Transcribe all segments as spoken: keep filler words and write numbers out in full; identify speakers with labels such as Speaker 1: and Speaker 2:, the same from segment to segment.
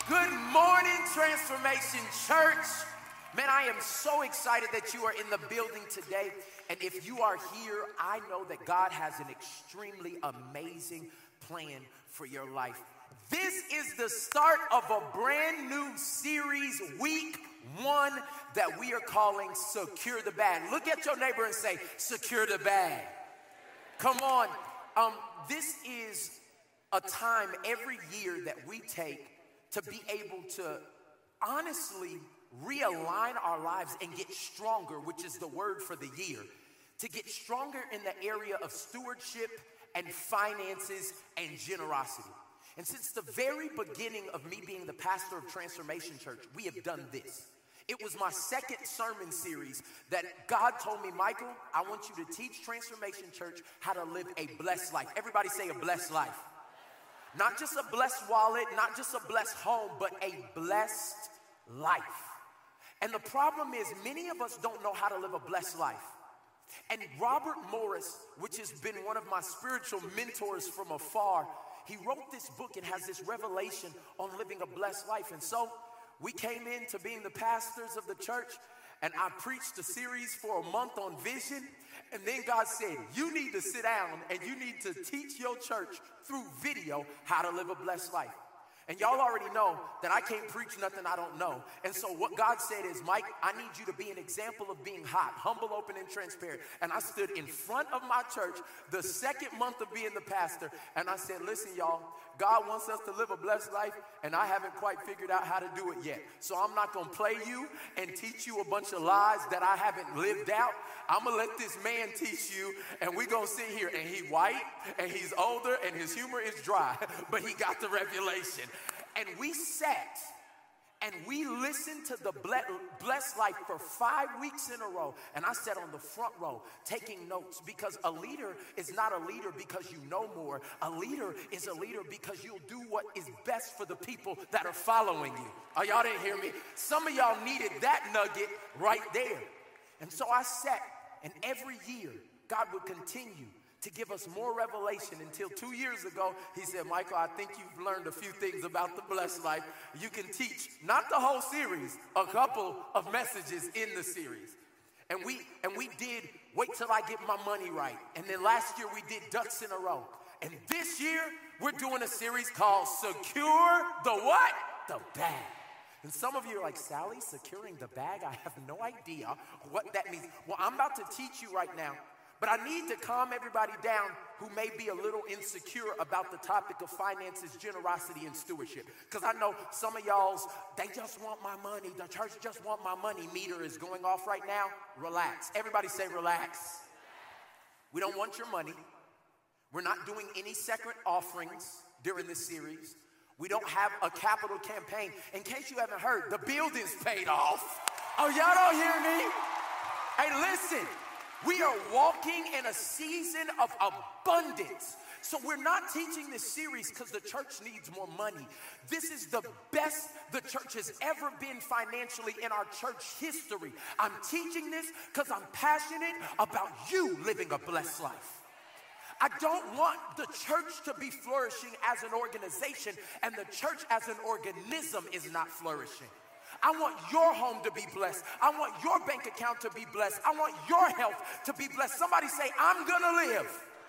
Speaker 1: Good morning, Transformation Church. Man, I am so excited that you are in the building today. And if you are here, I know that God has an extremely amazing plan for your life. This is the start of a brand new series, week one, that we are calling Secure the Bag. Look at your neighbor and say, secure the bag. Come on. Um, this is a time every year that we take to be able to honestly realign our lives and get stronger, which is the word for the year, to get stronger in the area of stewardship and finances and generosity. And since the very beginning of me being the pastor of Transformation Church, we have done this. It was my second sermon series that God told me, Michael, I want you to teach Transformation Church how to live a blessed life. Everybody say a blessed life. Not just a blessed wallet, not just a blessed home, but a blessed life. And the problem is many of us don't know how to live a blessed life. And Robert Morris, which has been one of my spiritual mentors from afar, he wrote this book and has this revelation on living a blessed life. And so we came into being the pastors of the church, and I preached a series for a month on vision. And then God said, you need to sit down and you need to teach your church through video how to live a blessed life. And y'all already know that I can't preach nothing I don't know. And so what God said is, Mike, I need you to be an example of being hot, humble, open, and transparent. And I stood in front of my church the second month of being the pastor. And I said, listen, y'all, God wants us to live a blessed life, and I haven't quite figured out how to do it yet. So I'm not going to play you and teach you a bunch of lies that I haven't lived out. I'm going to let this man teach you, and we're going to sit here. And he's white, and he's older, and his humor is dry, but he got the revelation. And we sat, and we listened to the blessed life for five weeks in a row. And I sat on the front row taking notes, because a leader is not a leader because you know more. A leader is a leader because you'll do what is best for the people that are following you. Oh, y'all didn't hear me? Some of y'all needed that nugget right there. And so I sat, and every year God would continue to give us more revelation until two years ago, he said, Michael, I think you've learned a few things about the blessed life. You can teach, not the whole series, a couple of messages in the series. And we and we did Wait Till I Get My Money Right. And then last year we did Ducks in a Row. And this year we're doing a series called Secure the what? The Bag. And some of you are like, Sally, securing the bag? I have no idea what that means. Well, I'm about to teach you right now. But I need to calm everybody down who may be a little insecure about the topic of finances, generosity, and stewardship. Because I know some of y'all's, they just want my money. The church just want my money meter is going off right now. Relax. Everybody say relax. We don't want your money. We're not doing any second offerings during this series. We don't have a capital campaign. In case you haven't heard, the building's paid off. Oh, y'all don't hear me? Hey, listen. We are walking in a season of abundance. So we're not teaching this series because the church needs more money. This is the best the church has ever been financially in our church history. I'm teaching this because I'm passionate about you living a blessed life. I don't want the church to be flourishing as an organization, and the church as an organism is not flourishing. I want your home to be blessed. I want your bank account to be blessed. I want your health to be blessed. Somebody say, I'm going to live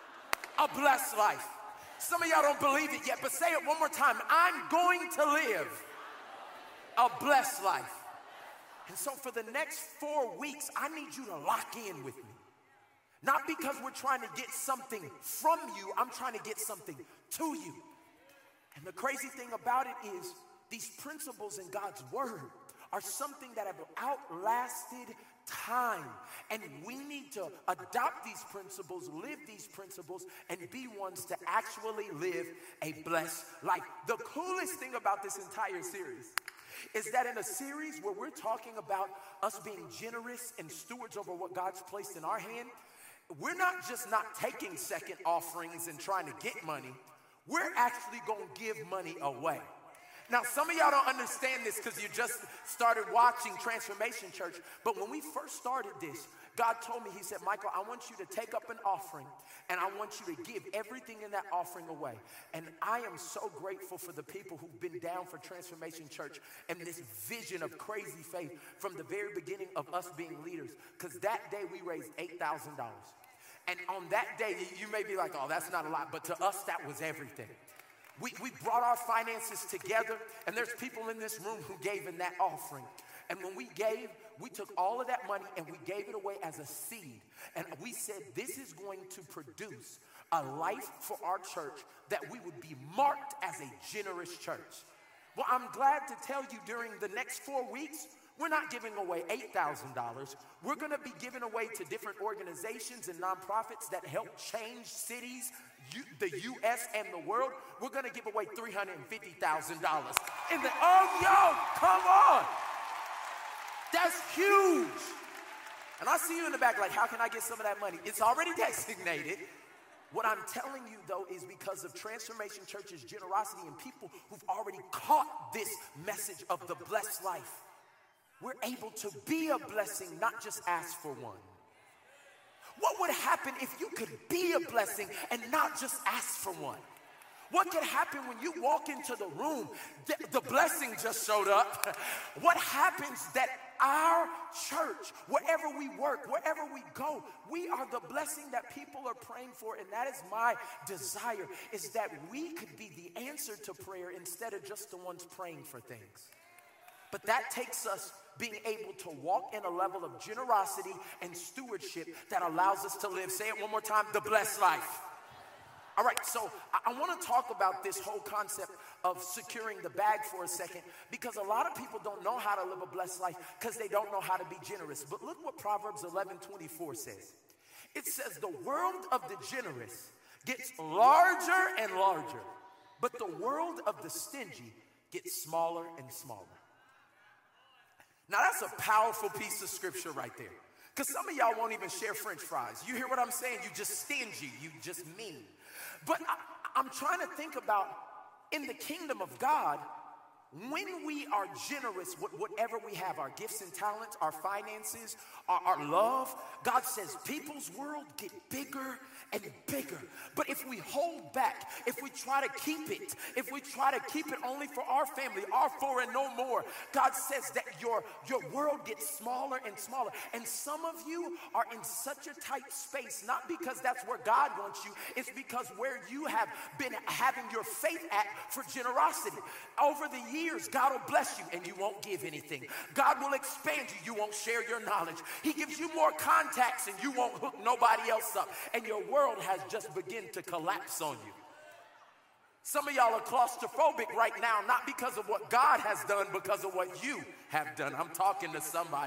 Speaker 1: a blessed life. Some of y'all don't believe it yet, but say it one more time. I'm going to live a blessed life. And so for the next four weeks, I need you to lock in with me. Not because we're trying to get something from you. I'm trying to get something to you. And the crazy thing about it is these principles in God's word are something that have outlasted time. And we need to adopt these principles, live these principles, and be ones to actually live a blessed life. The coolest thing about this entire series is that in a series where we're talking about us being generous and stewards over what God's placed in our hand, we're not just not taking second offerings and trying to get money. We're actually going to give money away. Now, some of y'all don't understand this because you just started watching Transformation Church, but when we first started this, God told me, he said, Michael, I want you to take up an offering and I want you to give everything in that offering away. And I am so grateful for the people who've been down for Transformation Church and this vision of crazy faith from the very beginning of us being leaders. Because that day we raised eight thousand dollars. And on that day, you may be like, oh, that's not a lot. But to us, that was everything. We, we brought our finances together, and there's people in this room who gave in that offering. And when we gave, we took all of that money and we gave it away as a seed. And we said, this is going to produce a life for our church that we would be marked as a generous church. Well, I'm glad to tell you during the next four weeks, we're not giving away eight thousand dollars. We're going to be giving away to different organizations and nonprofits that help change cities, you, the U S and the world. We're going to give away three hundred fifty thousand dollars. In the, oh, yo, come on. That's huge. And I see you in the back like, how can I get some of that money? It's already designated. What I'm telling you, though, is because of Transformation Church's generosity and people who've already caught this message of the blessed life, we're able to be a blessing, not just ask for one. What would happen if you could be a blessing and not just ask for one? What could happen when you walk into the room, the, the blessing just showed up? What happens that our church, wherever we work, wherever we go, we are the blessing that people are praying for. And that is my desire, is that we could be the answer to prayer instead of just the ones praying for things. But that takes us being able to walk in a level of generosity and stewardship that allows us to live, say it one more time, the blessed life. All right, so I, I want to talk about this whole concept of securing the bag for a second, because a lot of people don't know how to live a blessed life because they don't know how to be generous. But look what Proverbs eleven twenty-four says. It says, the world of the generous gets larger and larger, but the world of the stingy gets smaller and smaller. Now that's a powerful piece of scripture right there. Because some of y'all won't even share French fries. You hear what I'm saying? You just stingy. You just mean. But I, I'm trying to think about, in the kingdom of God, when we are generous with whatever we have, our gifts and talents, our finances, our, our love, God says people's world get bigger and bigger. But if we hold back, if we try to keep it, if we try to keep it only for our family, our four and no more, God says that your, your world gets smaller and smaller. And some of you are in such a tight space, not because that's where God wants you, it's because where you have been having your faith at for generosity. Over the years, God will bless you and you won't give anything. God will expand you, you won't share your knowledge. He gives you more contacts and you won't hook nobody else up. And your world has just begun to collapse on you. Some of y'all are claustrophobic right now, not because of what God has done, because of what you have done. I'm talking to somebody.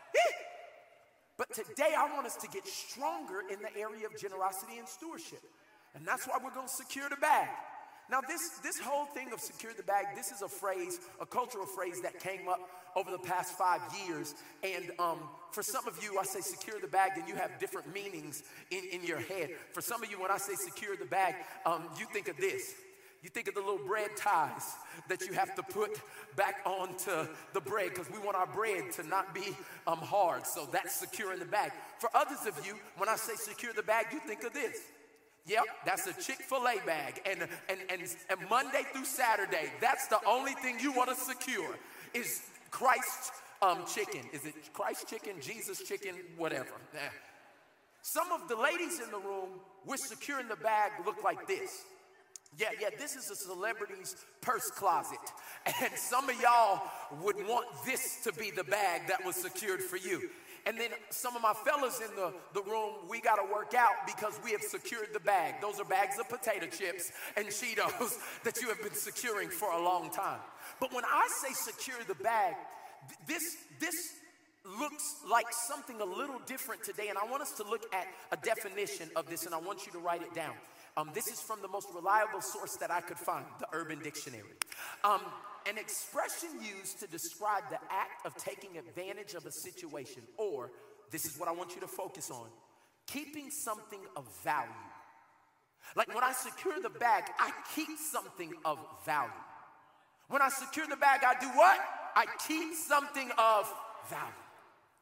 Speaker 1: But today I want us to get stronger in the area of generosity and stewardship. And that's why we're going to secure the bag. Now, this, this whole thing of secure the bag, this is a phrase, a cultural phrase that came up over the past five years. And um, for some of you, I say secure the bag, and you have different meanings in, in your head. For some of you, when I say secure the bag, um, you think of this. You think of the little bread ties that you have to put back onto the bread, because we want our bread to not be um, hard. So that's securing the bag. For others of you, when I say secure the bag, you think of this. Yep, that's a Chick-fil-A bag. And, and, and, and Monday through Saturday, that's the only thing you want to secure is Christ um, chicken. Is it Christ chicken, Jesus chicken, whatever? Nah. Some of the ladies in the room, we're securing the bag look like this. Yeah, yeah, this is a celebrity's purse closet. And some of y'all would want this to be the bag that was secured for you. And then some of my fellas in the, the room, we got to work out because we have secured the bag. Those are bags of potato chips and Cheetos that you have been securing for a long time. But when I say secure the bag, this, this looks like something a little different today. And I want us to look at a definition of this, and I want you to write it down. Um, this is from the most reliable source that I could find, the Urban Dictionary. Um, an expression used to describe the act of taking advantage of a situation, or, this is what I want you to focus on, keeping something of value. Like when I secure the bag, I keep something of value. When I secure the bag, I do what? I keep something of value.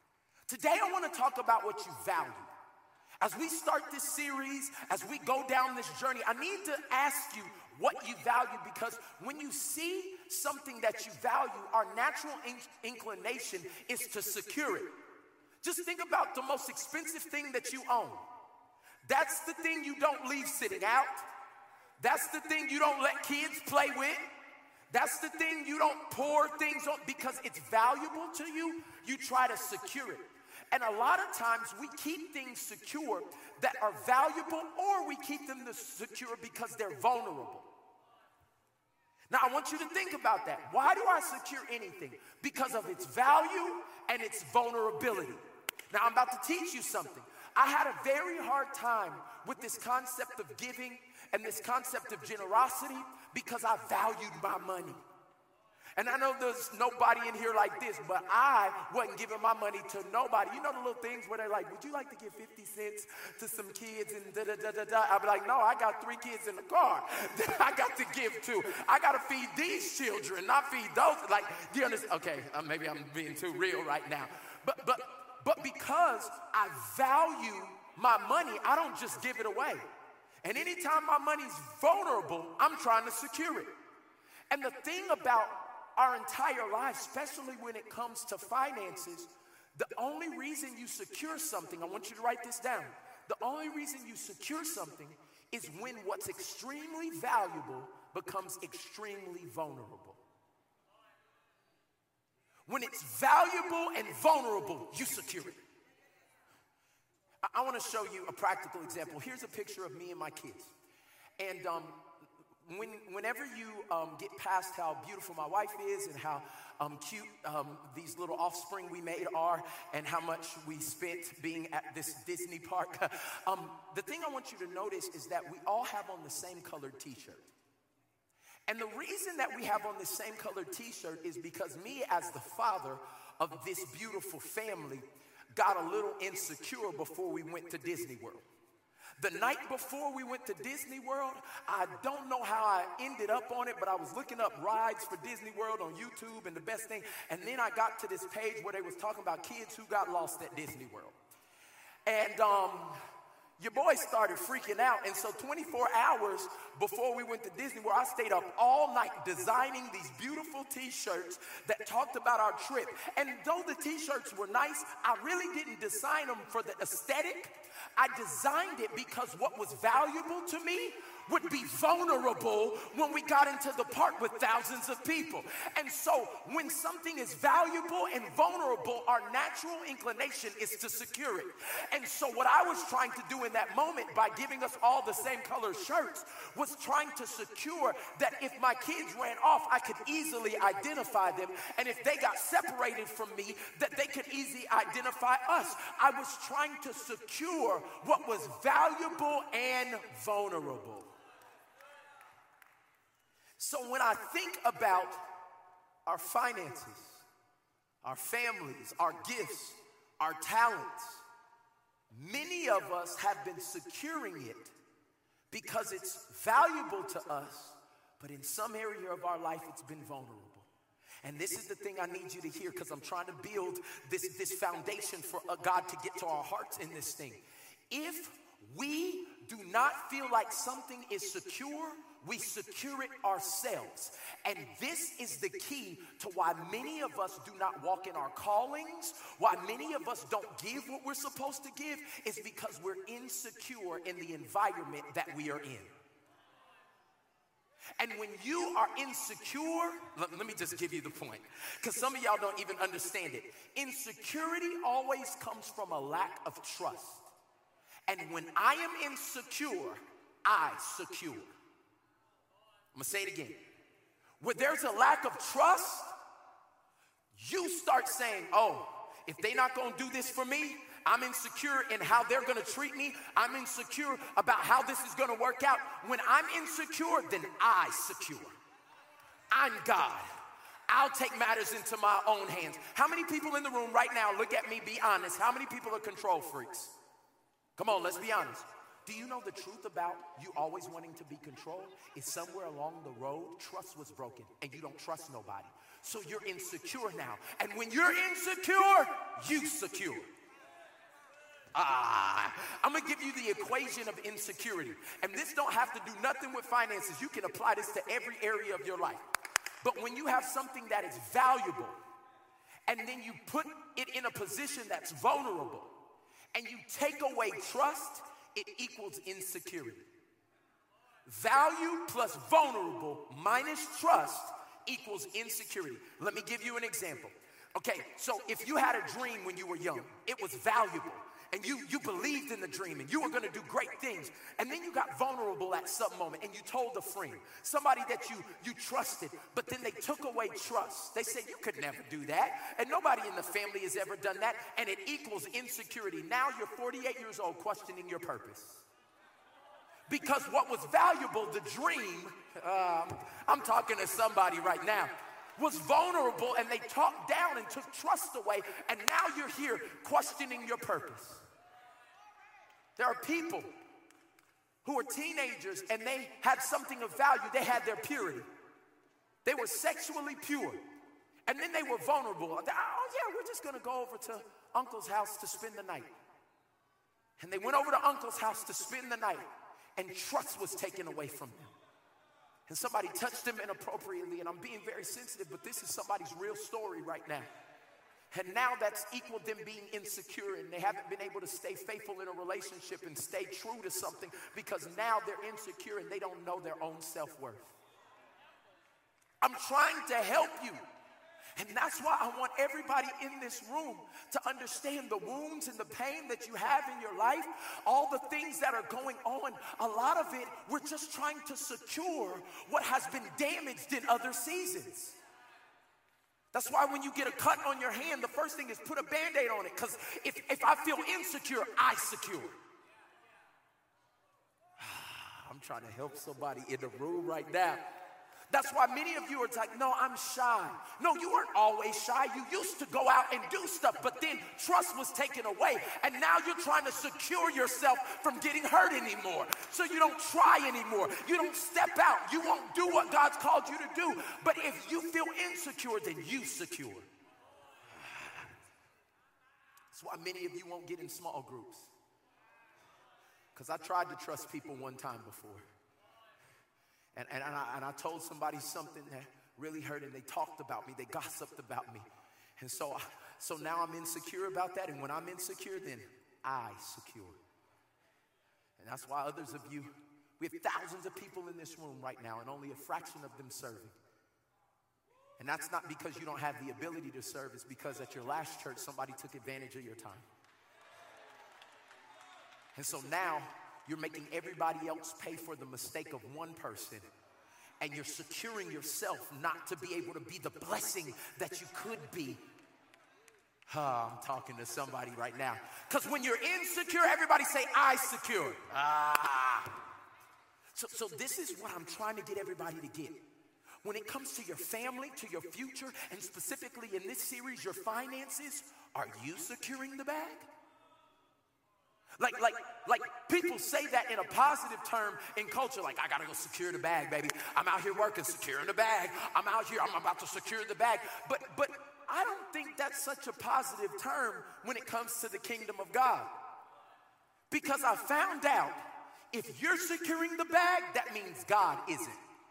Speaker 1: Today I want to talk about what you value. As we start this series, as we go down this journey, I need to ask you what you value, because when you see something that you value, our natural in- inclination is to secure it. Just think about the most expensive thing that you own. That's the thing you don't leave sitting out. That's the thing you don't let kids play with. That's the thing you don't pour things on because it's valuable to you. You try to secure it. And a lot of times we keep things secure that are valuable, or we keep them secure because they're vulnerable. Now I want you to think about that. Why do I secure anything? Because of its value and its vulnerability. Now I'm about to teach you something. I had a very hard time with this concept of giving and this concept of generosity because I valued my money. And I know there's nobody in here like this, but I wasn't giving my money to nobody. You know the little things where they're like, would you like to give fifty cents to some kids and da da da da da? I'd be like, no, I got three kids in the car that I got to give to. I got to feed these children, not feed those. Like, do you understand? Okay, uh, maybe I'm being too real right now. But, but, but because I value my money, I don't just give it away. And anytime my money's vulnerable, I'm trying to secure it. And the thing about our entire life, especially when it comes to finances, the only reason you secure something, I want you to write this down. The only reason you secure something is when what's extremely valuable becomes extremely vulnerable. When it's valuable and vulnerable, you secure it. I, I want to show you a practical example. Here's a picture of me and my kids. And um, When, whenever you um, get past how beautiful my wife is and how um, cute um, these little offspring we made are and how much we spent being at this Disney park, um, the thing I want you to notice is that we all have on the same colored t-shirt. And the reason that we have on the same colored t-shirt is because me, as the father of this beautiful family, got a little insecure before we went to Disney World. The night before we went to Disney World, I don't know how I ended up on it, but I was looking up rides for Disney World on YouTube and the best thing. And then I got to this page where they was talking about kids who got lost at Disney World. And um, your boy started freaking out. And so twenty-four hours before we went to Disney World, I stayed up all night designing these beautiful t-shirts that talked about our trip. And though the t-shirts were nice, I really didn't design them for the aesthetic. I designed it because what was valuable to me would be vulnerable when we got into the park with thousands of people. And so when something is valuable and vulnerable, our natural inclination is to secure it. And so what I was trying to do in that moment by giving us all the same color shirts was trying to secure that if my kids ran off, I could easily identify them. And if they got separated from me, that they could easily identify us. I was trying to secure what was valuable and vulnerable. So when I think about our finances, our families, our gifts, our talents, many of us have been securing it because it's valuable to us, but in some area of our life, it's been vulnerable. And this is the thing I need you to hear, because I'm trying to build this, this foundation for uh, God to get to our hearts in this thing. If we do not feel like something is secure, we secure it ourselves. And this is the key to why many of us do not walk in our callings, why many of us don't give what we're supposed to give, is because we're insecure in the environment that we are in. And when you are insecure, let, let me just give you the point, because some of y'all don't even understand it. Insecurity always comes from a lack of trust. And when I am insecure, I secure. I'm gonna say it again. Where there's a lack of trust, you start saying, oh, if they're not gonna do this for me, I'm insecure in how they're gonna treat me. I'm insecure about how this is gonna work out. When I'm insecure, then I secure. I'm God. I'll take matters into my own hands. How many people in the room right now, look at me, be honest, how many people are control freaks? Come on, let's be honest. Do you know the truth about you always wanting to be controlled is somewhere along the road, trust was broken and you don't trust nobody. So you're insecure now. And when you're insecure, you secure. Ah, I'm going to give you the equation of insecurity. And this don't have to do nothing with finances. You can apply this to every area of your life. But when you have something that is valuable, and then you put it in a position that's vulnerable, and you take away trust, it equals insecurity. Value plus vulnerable minus trust equals insecurity. Let me give you an example. Okay, so if you had a dream when you were young, it was valuable, and you, you believed in the dream, and you were gonna do great things, and then you got vulnerable at some moment, and you told a friend, somebody that you, you trusted, but then they took away trust. They said, you could never do that, and nobody in the family has ever done that, and it equals insecurity. Now you're forty-eight years old questioning your purpose. Because what was valuable, the dream, um, I'm talking to somebody right now, was vulnerable, and they talked down and took trust away, and now you're here questioning your purpose. There are people who are teenagers, and they had something of value. They had their purity. They were sexually pure, and then they were vulnerable. Oh yeah, we're just gonna go over to uncle's house to spend the night. And they went over to uncle's house to spend the night, and trust was taken away from them. And somebody touched them inappropriately, and I'm being very sensitive, but this is somebody's real story right now. And now that's equal them being insecure, and they haven't been able to stay faithful in a relationship and stay true to something because now they're insecure and they don't know their own self-worth. I'm trying to help you. And that's why I want everybody in this room to understand the wounds and the pain that you have in your life, all the things that are going on. A lot of it, we're just trying to secure what has been damaged in other seasons. That's why when you get a cut on your hand, the first thing is put a Band-Aid on it, because if, if I feel insecure, I secure. I'm trying to help somebody in the room right now. That's why many of you are like, no, I'm shy. No, you weren't always shy. You used to go out and do stuff, but then trust was taken away. And now you're trying to secure yourself from getting hurt anymore. So you don't try anymore. You don't step out. You won't do what God's called you to do. But if you feel insecure, then you secure. That's why many of you won't get in small groups. Because I tried to trust people one time before. And, and, and, I, and I told somebody something that really hurt, and they talked about me. They gossiped about me. And so, so now I'm insecure about that. And when I'm insecure, then I secure. And that's why others of you, we have thousands of people in this room right now, and only a fraction of them serving. And that's not because you don't have the ability to serve. It's because at your last church, somebody took advantage of your time. And so now, you're making everybody else pay for the mistake of one person, and you're securing yourself not to be able to be the blessing that you could be. Oh, I'm talking to somebody right now. Because when you're insecure, everybody say, I secure. Ah. So, so this is what I'm trying to get everybody to get. When it comes to your family, to your future, and specifically in this series, your finances, are you securing the bag? Like, like, like people say that in a positive term in culture, like, I gotta go secure the bag, baby. I'm out here working, securing the bag. I'm out here, I'm about to secure the bag. But, but I don't think that's such a positive term when it comes to the kingdom of God. Because I found out, if you're securing the bag, that means God isn't.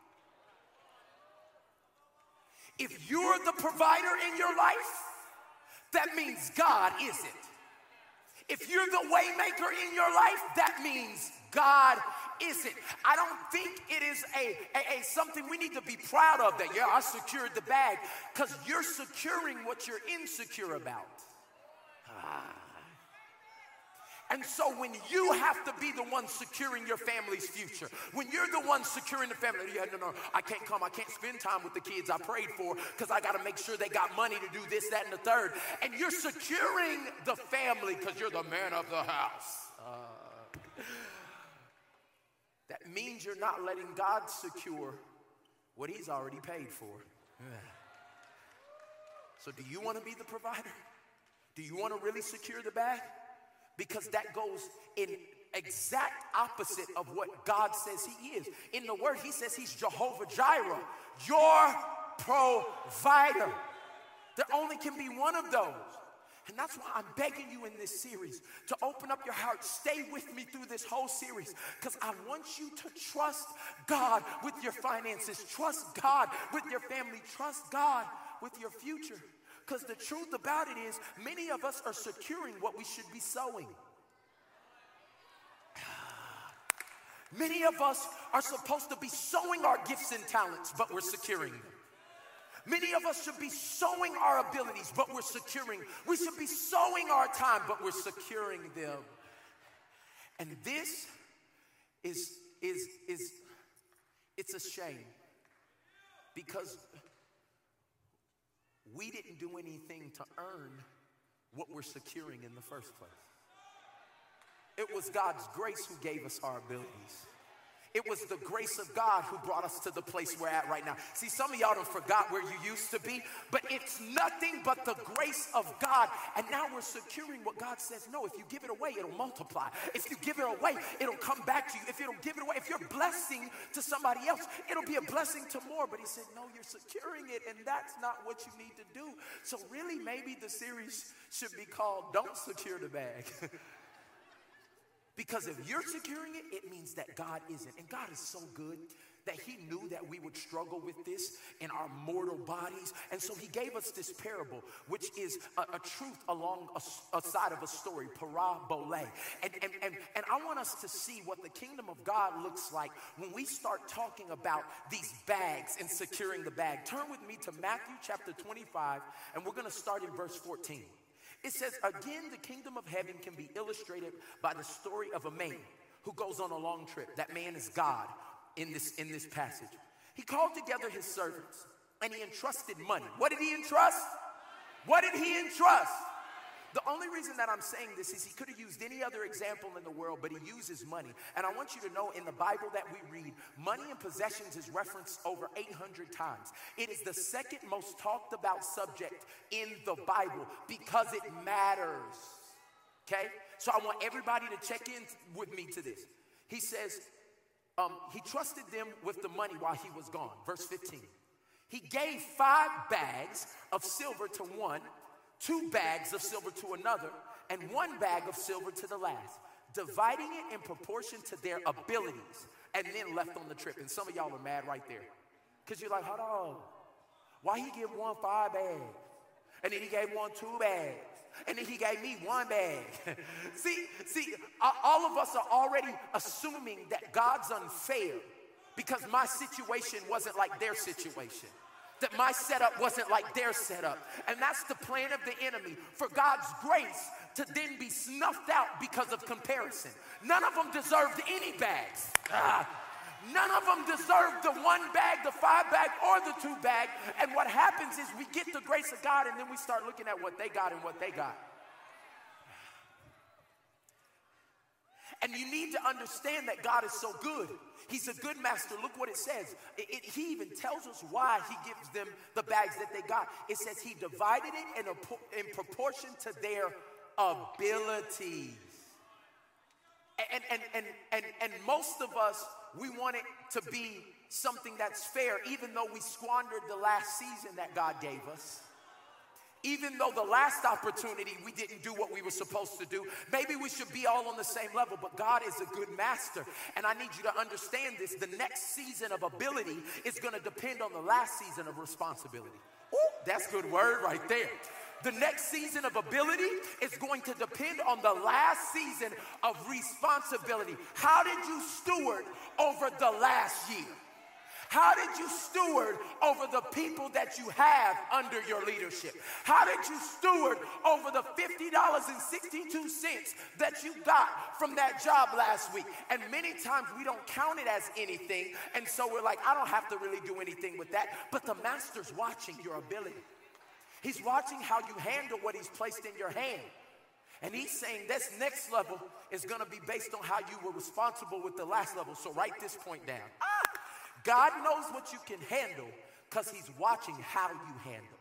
Speaker 1: If you're the provider in your life, that means God isn't. If you're the way maker in your life, that means God isn't. I don't think it is a, a, a something we need to be proud of, that, yeah, I secured the bag, because you're securing what you're insecure about. Ah. And so when you have to be the one securing your family's future, when you're the one securing the family, yeah, no, no, I can't come, I can't spend time with the kids I prayed for because I got to make sure they got money to do this, that, and the third. And you're securing the family because you're the man of the house. Uh, that means you're not letting God secure what he's already paid for. So do you want to be the provider? Do you want to really secure the bag? Because that goes in exact opposite of what God says he is. In the word, he says he's Jehovah Jireh, your provider. There only can be one of those. And that's why I'm begging you in this series to open up your heart. Stay with me through this whole series, because I want you to trust God with your finances. Trust God with your family. Trust God with your future. Because the truth about it is, many of us are securing what we should be sowing. Many of us are supposed to be sowing our gifts and talents, but we're securing them. Many of us should be sowing our abilities, but we're securing. We should be sowing our time, but we're securing them. And this is, is, is, it's a shame, because we didn't do anything to earn what we're securing in the first place. It was God's grace who gave us our abilities. It was the grace of God who brought us to the place we're at right now. See, some of y'all done forgot where you used to be, but it's nothing but the grace of God. And now we're securing what God says. No, if you give it away, it'll multiply. If you give it away, it'll come back to you. If you don't give it away, if you're blessing to somebody else, it'll be a blessing to more. But he said, no, you're securing it, and that's not what you need to do. So really, maybe the series should be called Don't Secure the Bag. Because if you're securing it, it means that God isn't. And God is so good that he knew that we would struggle with this in our mortal bodies. And so he gave us this parable, which is a, a truth along a, a side of a story, parabole. And, and, and, and I want us to see what the kingdom of God looks like when we start talking about these bags and securing the bag. Turn with me to Matthew chapter twenty-five, and we're going to start in verse fourteen. It says, again, the kingdom of heaven can be illustrated by the story of a man who goes on a long trip. That man is God in this, in this passage. He called together his servants and he entrusted money. What did he entrust? What did he entrust? The only reason that I'm saying this is he could have used any other example in the world, but he uses money. And I want you to know, in the Bible that we read, money and possessions is referenced over eight hundred times. It is the second most talked about subject in the Bible because it matters. Okay? So I want everybody to check in with me to this. He says, um, he trusted them with the money while he was gone. Verse fifteen. He gave five bags of silver to one, two bags of silver to another, and one bag of silver to the last, dividing it in proportion to their abilities, and then left on the trip. And some of y'all are mad right there, because you're like, hold on, why he give one five bags, and then he gave one two bags, and then he gave me one bag? see, see, all of us are already assuming that God's unfair because my situation wasn't like their situation. That my setup wasn't like their setup. And that's the plan of the enemy, for God's grace to then be snuffed out because of comparison. None of them deserved any bags. Ah. None of them deserved the one bag, the five bag, or the two bag. And what happens is we get the grace of God, and then we start looking at what they got and what they got. And you need to understand that God is so good. He's a good master. Look what it says. It, it, he even tells us why he gives them the bags that they got. It says he divided it in, a, in proportion to their abilities. And, and, and, and, and most of us, we want it to be something that's fair, even though we squandered the last season that God gave us. Even though the last opportunity we didn't do what we were supposed to do. Maybe we should be all on the same level, but God is a good master. And I need you to understand this. The next season of ability is going to depend on the last season of responsibility. Ooh, that's a good word right there. The next season of ability is going to depend on the last season of responsibility. How did you steward over the last year? How did you steward over the people that you have under your leadership? How did you steward over the fifty dollars and sixty-two cents that you got from that job last week? And many times we don't count it as anything, and so we're like, I don't have to really do anything with that. But the master's watching your ability. He's watching how you handle what he's placed in your hand. And he's saying this next level is going to be based on how you were responsible with the last level. So write this point down. Ah! God knows what you can handle because he's watching how you handle.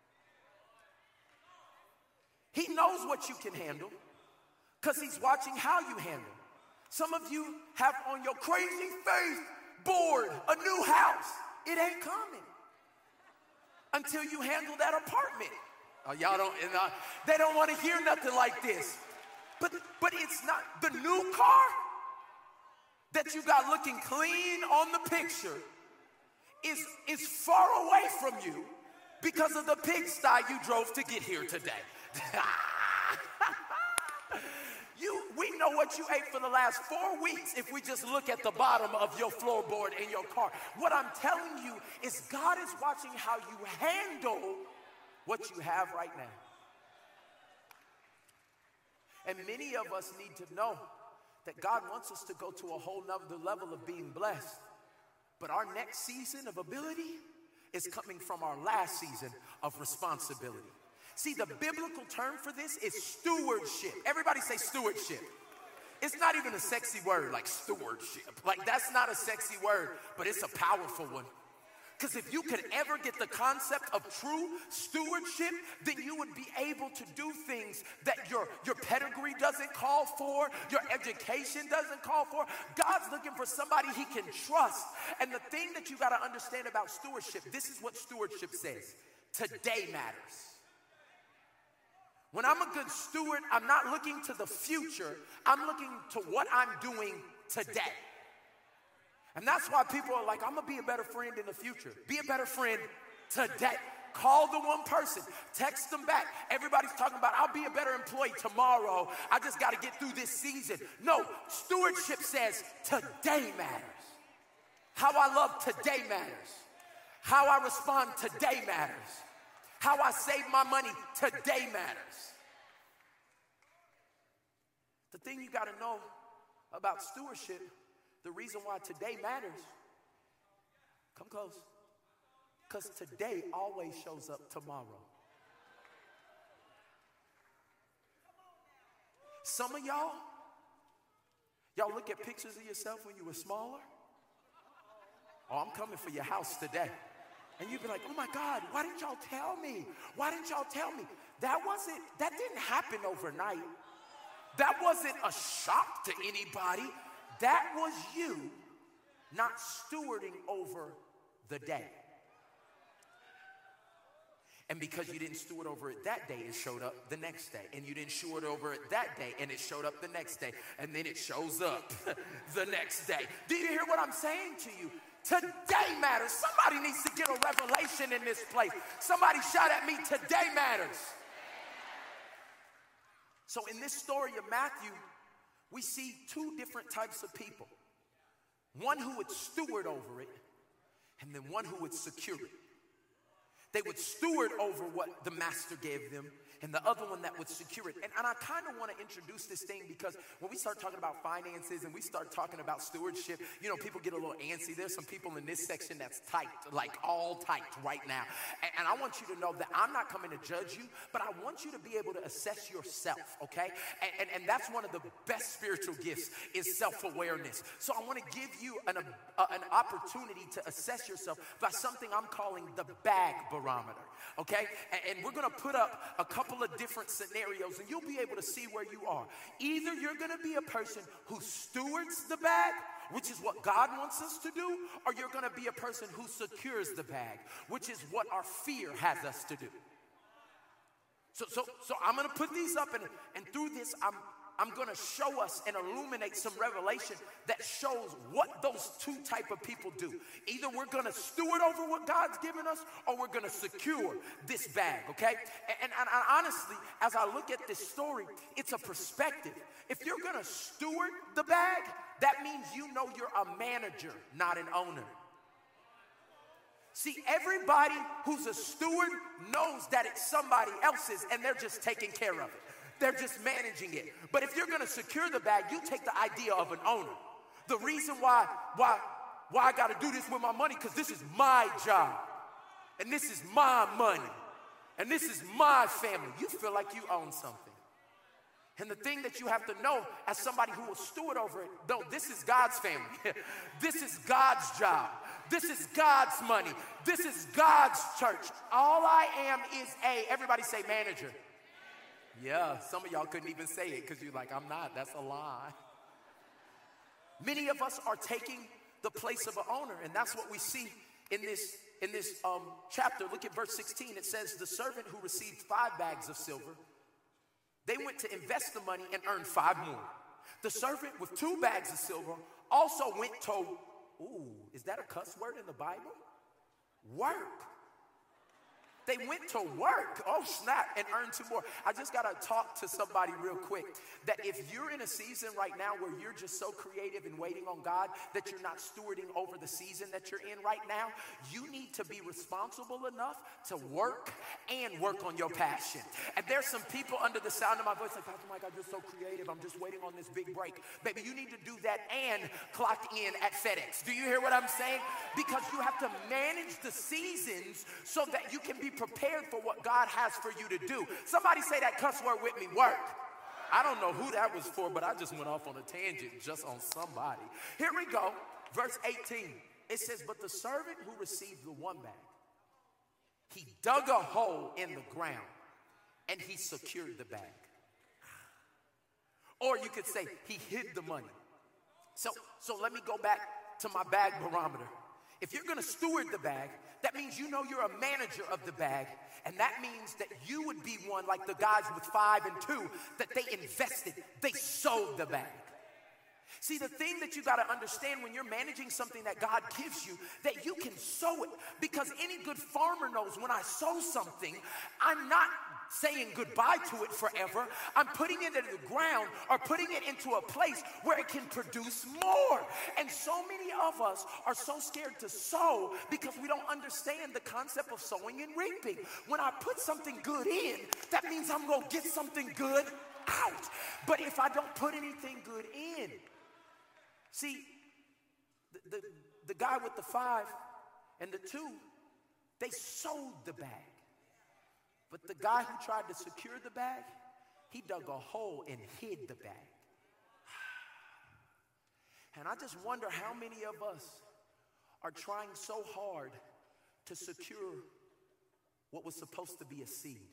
Speaker 1: He knows what you can handle because he's watching how you handle. Some of you have on your crazy faith board a new house. It ain't coming. until you handle that apartment. Oh, y'all don't, uh, they don't want to hear nothing like this. But, but it's not, the new car that you got looking clean on the picture is, is far away from you because of the pigsty you drove to get here today. You, we know what you ate for the last four weeks if we just look at the bottom of your floorboard in your car. What I'm telling you is God is watching how you handle what you have right now. And many of us need to know that God wants us to go to a whole nother level of being blessed. But our next season of ability is coming from our last season of responsibility. See, the biblical term for this is stewardship. Everybody say stewardship. It's not even a sexy word like stewardship. Like, that's not a sexy word, but it's a powerful one. Because if you could ever get the concept of true stewardship, then you would be able to do things that your, your pedigree doesn't call for, your education doesn't call for. God's looking for somebody he can trust. And the thing that you got to understand about stewardship, this is what stewardship says. Today matters. When I'm a good steward, I'm not looking to the future. I'm looking to what I'm doing today. And that's why people are like, I'm going to be a better friend in the future. Be a better friend today. Call the one person. Text them back. Everybody's talking about, I'll be a better employee tomorrow. I just got to get through this season. No, stewardship says today matters. How I love today matters. How I respond today matters. How I save my money today matters. The thing you got to know about stewardship, the reason why today matters, come close, because today always shows up tomorrow. Some of y'all, y'all look at pictures of yourself when you were smaller. Oh, I'm coming for your house today. And you'd be like, oh my God, why didn't y'all tell me? Why didn't y'all tell me? That wasn't, that didn't happen overnight. That wasn't a shock to anybody. That was you not stewarding over the day. And because you didn't steward over it that day, it showed up the next day. And you didn't steward over it that day, and it showed up the next day. And then it shows up the next day. Do you hear what I'm saying to you? Today matters. Somebody needs to get a revelation in this place. Somebody shout at me, today matters. So in this story of Matthew, we see two different types of people. One who would steward over it, and then one who would secure it. They would steward over what the master gave them, and the other one that would secure it. And, and I kind of want to introduce this thing because when we start talking about finances and we start talking about stewardship, you know, people get a little antsy. There's some people in this section that's tight, like all tight right now. And, and I want you to know that I'm not coming to judge you, but I want you to be able to assess yourself, okay? And, and, and that's one of the best spiritual gifts is self-awareness. So I want to give you an, uh, an opportunity to assess yourself by something I'm calling the bag barometer, okay? And, and we're going to put up a couple of different scenarios and you'll be able to see where you are. Either you're going to be a person who stewards the bag, which is what God wants us to do, or you're going to be a person who secures the bag, which is what our fear has us to do. So, so, so I'm going to put these up and, and through this, I'm I'm going to show us and illuminate some revelation that shows what those two type of people do. Either we're going to steward over what God's given us or we're going to secure this bag, okay? And, and, and honestly, as I look at this story, it's a perspective. If you're going to steward the bag, that means you know you're a manager, not an owner. See, everybody who's a steward knows that it's somebody else's and they're just taking care of it. They're just managing it. But if you're going to secure the bag, you take the idea of an owner. The reason why, why, why I got to do this with my money, because this is my job. And this is my money. And this is my family. You feel like you own something. And the thing that you have to know as somebody who will steward over it, no, this is God's family. This is God's job. This is God's money. This is God's church. All I am is a, everybody say manager. Yeah, some of y'all couldn't even say it because you're like, I'm not. That's a lie. Many of us are taking the place of an owner, and that's what we see in this in this um, chapter, look at verse sixteen. It says, the servant who received five bags of silver, they went to invest the money and earned five more. The servant with two bags of silver also went to, ooh, is that a cuss word in the Bible? Work. They went to work, oh snap, and earned two more. I just got to talk to somebody real quick that if you're in a season right now where you're just so creative and waiting on God that you're not stewarding over the season that you're in right now, you need to be responsible enough to work and work on your passion. And there's some people under the sound of my voice like, Pastor Mike, I'm just so creative. I'm just waiting on this big break. Baby, you need to do that and clock in at FedEx. Do you hear what I'm saying? Because you have to manage the seasons so that you can be prepared for what God has for you to do. Somebody say that cuss word with me, work. I don't know who that was for, but I just went off on a tangent just on somebody. Here we go, verse eighteen. It says, but the servant who received the one bag, he dug a hole in the ground and he secured the bag. Or you could say he hid the money. So, so let me go back to my bag barometer. If you're gonna steward the bag, that means you know you're a manager of the bag, and that means that you would be one like the guys with five and two, that they invested, they sold the bag. See, the thing that you gotta understand when you're managing something that God gives you, that you can sow it, because any good farmer knows when I sow something, I'm not saying goodbye to it forever. I'm putting it into the ground or putting it into a place where it can produce more. And so many of us are so scared to sow because we don't understand the concept of sowing and reaping. When I put something good in, that means I'm going to get something good out. But if I don't put anything good in, see, the, the, the guy with the five and the two, they sold the bag. But the guy who tried to secure the bag, he dug a hole and hid the bag. And I just wonder how many of us are trying so hard to secure what was supposed to be a seed.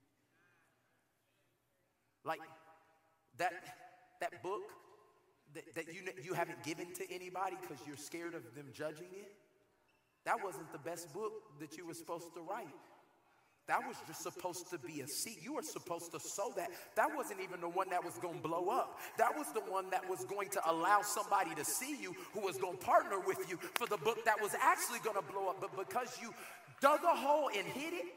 Speaker 1: Like that, that book that, that you, you haven't given to anybody because you're scared of them judging it. That wasn't the best book that you were supposed to write. That was just supposed to be a seed. You were supposed to sow that. That wasn't even the one that was going to blow up. That was the one that was going to allow somebody to see you who was going to partner with you for the book that was actually going to blow up. But because you dug a hole and hid it,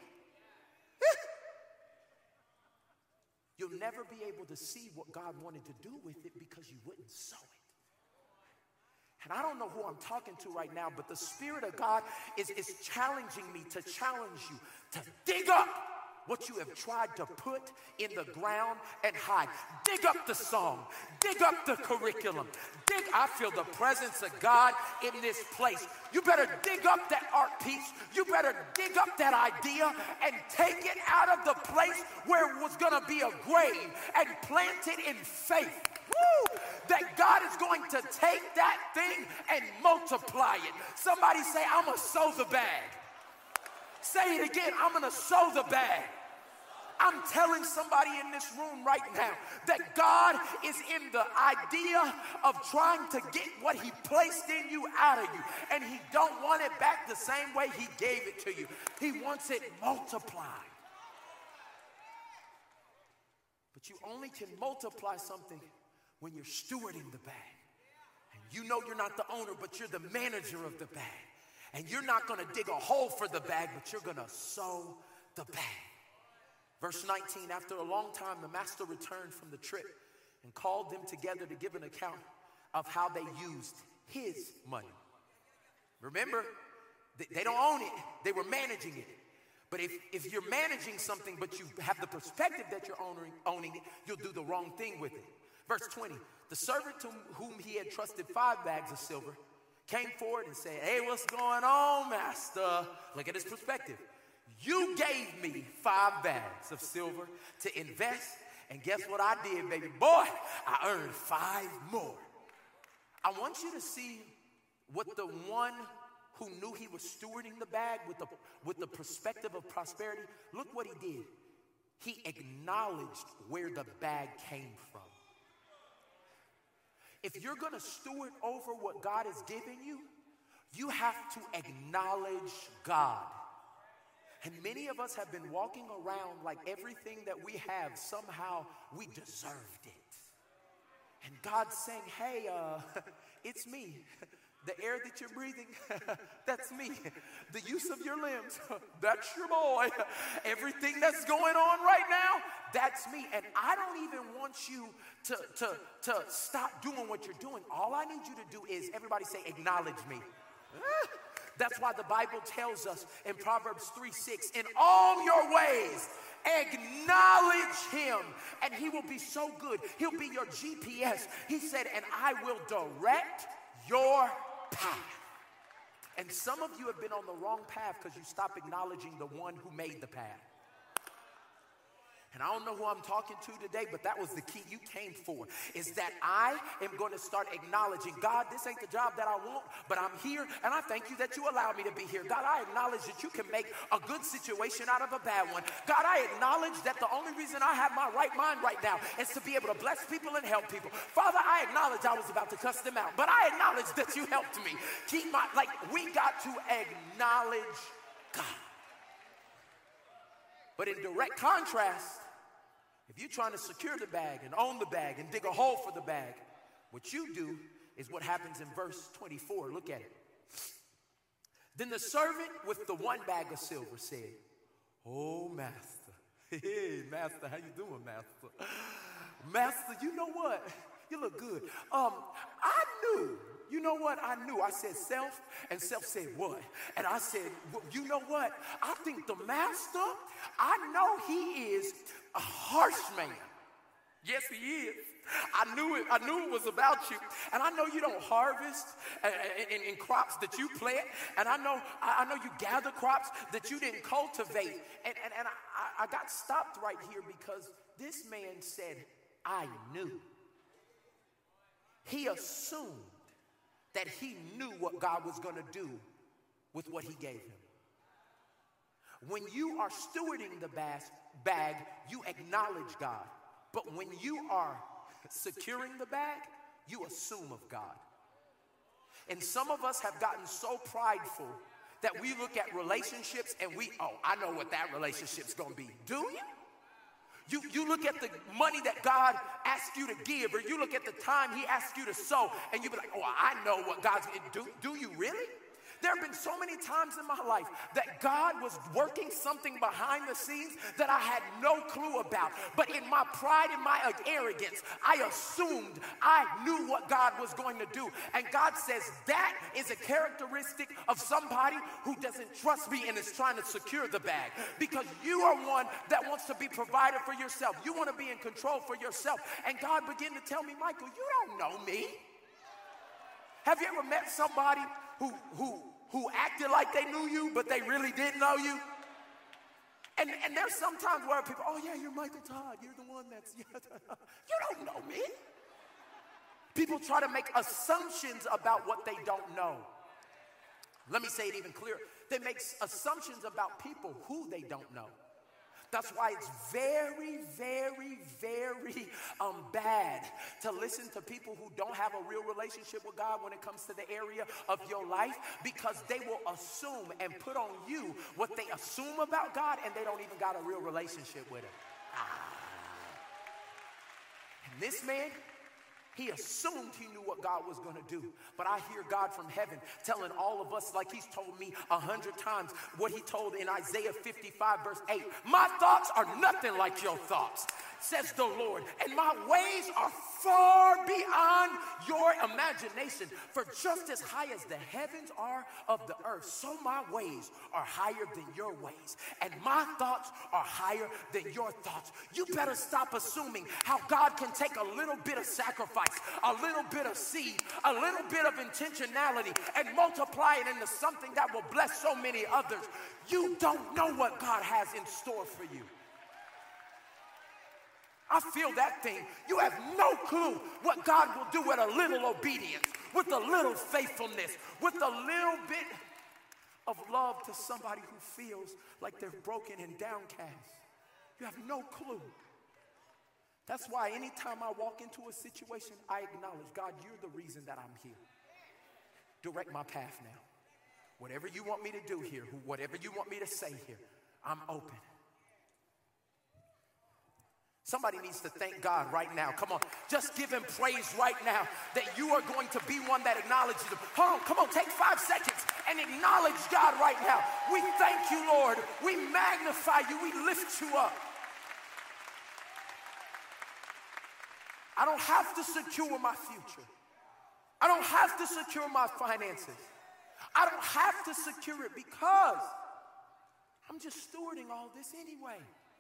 Speaker 1: you'll never be able to see what God wanted to do with it because you wouldn't sow it. And I don't know who I'm talking to right now, but the Spirit of God is, is challenging me to challenge you to dig up what you have tried to put in the ground and hide. Dig up the song. Dig up the curriculum. Dig, I feel the presence of God in this place. You better dig up that art piece. You better dig up that idea and take it out of the place where it was going to be a grave and plant it in faith. Woo! That God is going to take that thing and multiply it. Somebody say, I'm going to sow the bag. Say it again, I'm going to sow the bag. I'm telling somebody in this room right now that God is in the idea of trying to get what he placed in you out of you. And he don't want it back the same way he gave it to you. He wants it multiplied. But you only can multiply something when you're stewarding the bag. And you know you're not the owner, but you're the manager of the bag. And you're not going to dig a hole for the bag, but you're going to sow the bag. Verse nineteen, after a long time, the master returned from the trip and called them together to give an account of how they used his money. Remember, they don't own it. They were managing it. But if, if you're managing something, but you have the perspective that you're owning, owning it, you'll do the wrong thing with it. Verse twenty, the servant to whom he had trusted five bags of silver came forward and said, hey, what's going on, master? Look at his perspective. You gave me five bags of silver to invest, and guess what I did, baby? Boy, I earned five more. I want you to see what the one who knew he was stewarding the bag with the, with the perspective of prosperity, look what he did. He acknowledged where the bag came from. If you're going to steward over what God has given you, You have to acknowledge God. And many of us have been walking around like everything that we have, somehow we deserved it. And God's saying, hey, uh, it's me. The air that you're breathing, that's me. The use of your limbs, that's your boy. Everything that's going on right now, that's me. And I don't even want you to, to, to stop doing what you're doing. All I need you to do is, everybody say, acknowledge me. That's why the Bible tells us in Proverbs three six, in all your ways, acknowledge him, and he will be so good. He'll be your G P S. He said, and I will direct your path. And some of you have been on the wrong path because you stopped acknowledging the one who made the path. And I don't know who I'm talking to today, but that was the key you came for, is that I am going to start acknowledging, God, this ain't the job that I want, but I'm here, and I thank you that you allowed me to be here. God, I acknowledge that you can make a good situation out of a bad one. God, I acknowledge that the only reason I have my right mind right now is to be able to bless people and help people. Father, I acknowledge I was about to cuss them out, but I acknowledge that you helped me. Keep my, like, we got to acknowledge God. But in direct contrast, if you're trying to secure the bag and own the bag and dig a hole for the bag, what you do is what happens in verse twenty-four. Look at it. Then the servant with the one bag of silver said, oh, master. Hey, master, how you doing, master? Master, you know what? You look good. Um, I knew. You know what? I knew. I said self, and self said what? And I said, well, you know what? I think the master, I know he is a harsh man. Yes, he is. I knew it. I knew it was about you. And I know you don't harvest in, in, in crops that you plant. And I know I know you gather crops that you didn't cultivate. And, and, and I, I got stopped right here because this man said, I knew. He assumed that he knew what God was going to do with what he gave him. When you are stewarding the bag, you acknowledge God. But when you are securing the bag, you assume of God. And some of us have gotten so prideful that we look at relationships and we, oh, I know what that relationship's going to be. Do you? You, you look at the money that God asked you to give, or you look at the time he asked you to sow, and you be like, oh, I know what God's going to do. Do you really? There have been so many times in my life that God was working something behind the scenes that I had no clue about. But in my pride and my arrogance, I assumed I knew what God was going to do. And God says that is a characteristic of somebody who doesn't trust me and is trying to secure the bag. Because you are one that wants to be provider for yourself. You want to be in control for yourself. And God began to tell me, Michael, you don't know me. Have you ever met somebody who who who acted like they knew you, but they really didn't know you? And and there's sometimes where people, oh yeah, you're Michael Todd, you're the one that's, yeah. You don't know me. People try to make assumptions about what they don't know. Let me say it even clearer. They make assumptions about people who they don't know. That's why it's very, very, very um, bad to listen to people who don't have a real relationship with God when it comes to the area of your life, because they will assume and put on you what they assume about God, and they don't even got a real relationship with him. Ah. And this man, he assumed he knew what God was going to do. But I hear God from heaven telling all of us, like he's told me a hundred times, what he told in Isaiah fifty-five verse eight. My thoughts are nothing like your thoughts, says the Lord, and my ways are far beyond your imagination. For just as high as the heavens are of the earth, so my ways are higher than your ways, and my thoughts are higher than your thoughts. You better stop assuming how God can take a little bit of sacrifice, a little bit of seed, a little bit of intentionality, and multiply it into something that will bless so many others. You don't know what God has in store for you. I feel that thing. You have no clue what God will do with a little obedience, with a little faithfulness, with a little bit of love to somebody who feels like they're broken and downcast. You have no clue. That's why anytime I walk into a situation, I acknowledge, God, you're the reason that I'm here. Direct my path now. Whatever you want me to do here, whatever you want me to say here, I'm open. Somebody needs to thank God right now. Come on, just give him praise right now that you are going to be one that acknowledges him. Hold on, come on, take five seconds and acknowledge God right now. We thank you, Lord. We magnify you. We lift you up. I don't have to secure my future. I don't have to secure my finances. I don't have to secure it because I'm just stewarding all this anyway.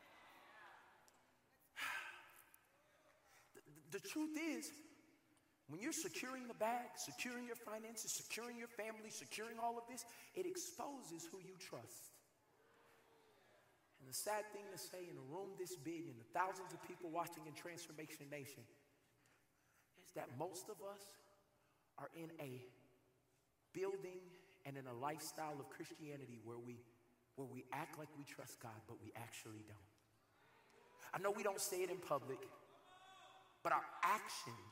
Speaker 1: The, the truth is, when you're securing the bag, securing your finances, securing your family, securing all of this, it exposes who you trust. And the sad thing to say in a room this big and the thousands of people watching in Transformation Nation is that most of us are in a building and in a lifestyle of Christianity where we where we act like we trust God, but we actually don't. I know we don't say it in public, but our actions,